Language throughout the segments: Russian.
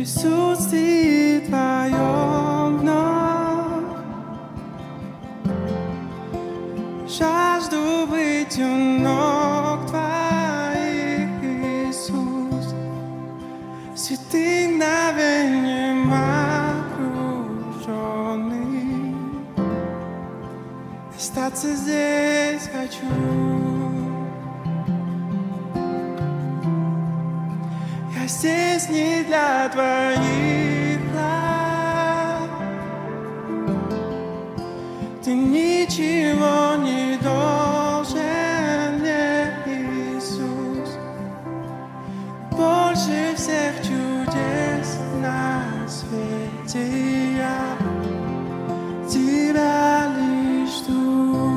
присутствии Твоем вновь жажду быть у ног Твоих, Иисус, святым мгновением окруженный. Остаться здесь хочу. Я здесь не для Твоих благ. Ты ничего не должен мне, Иисус. Больше всех чудес на свете я Тебя лишь жду.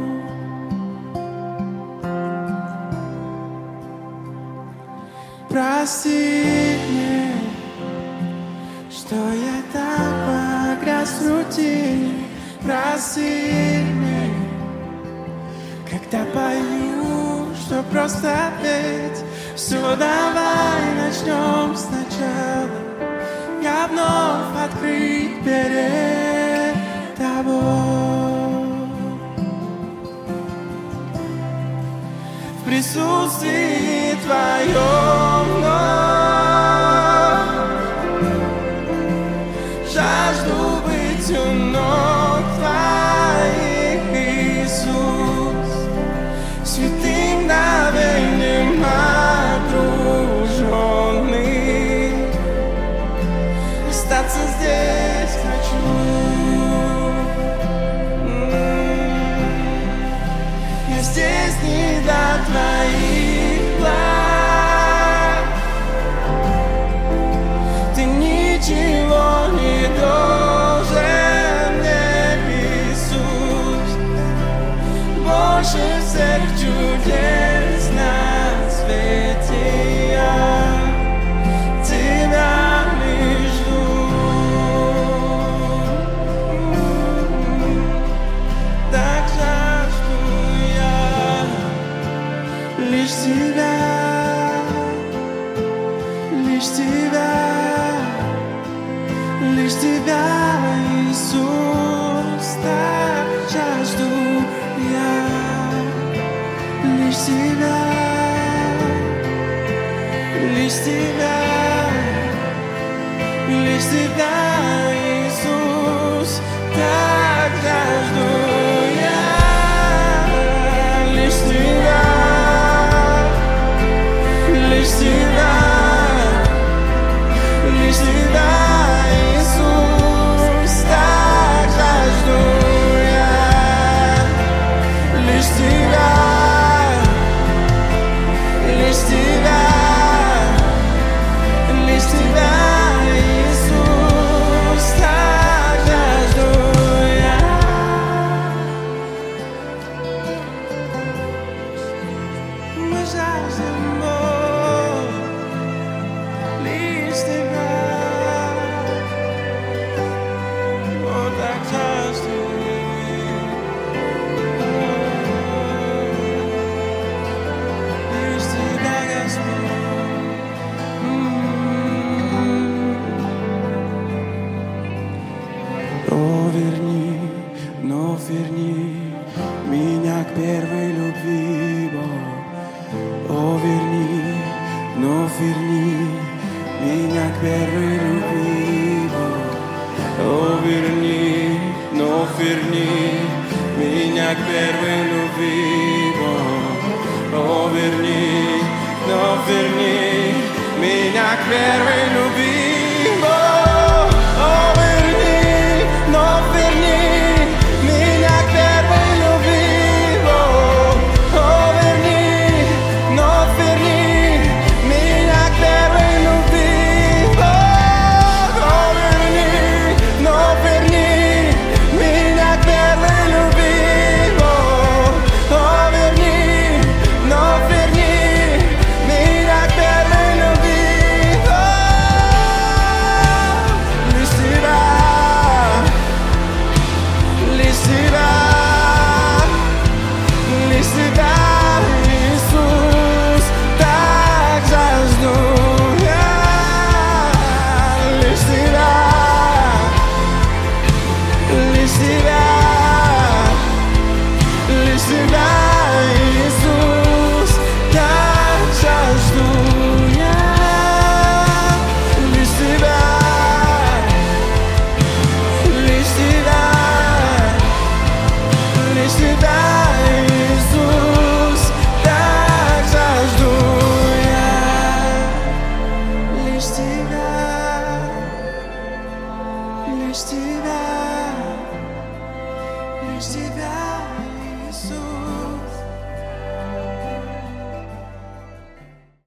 Прости мне, что я так погряз в рутине. Прости мне, когда пою, что просто ответь. Все, давай начнем сначала. Я вновь открыт перед Тобой. В присутствии Твоем вновь жажду быть у ног Твоих, Иисус, святым мгновением окруженный. Остаться здесь хочу. Я здесь не для Твоих благ. Ты ничего не должен мне, Иисус. Больше всех чудес на свете я Тебя лишь жду. Так жажду я лишь Тебя, лишь Тебя, лишь Тебя, Иисус. Так жажду я лишь Тебя, лишь Тебя, лишь Тебя, Иисус. Так жажду я лишь Тебя, лишь Тебя, лишь Тебя, Иисус. Так жажду я лишь Тебя, лишь Тебя, лишь Тебя, Иисус. Так жажду я. Мы жаждем лишь Тебя. О, так жажду лишь Тебя, Господь. О, верни, вновь верни меня к первой любви, Бог. О, верни, вновь верни меня к первой любви, Бог. О, верни, вновь верни меня к первой любви, Бог. О, верни, вновь верни меня к первой любви.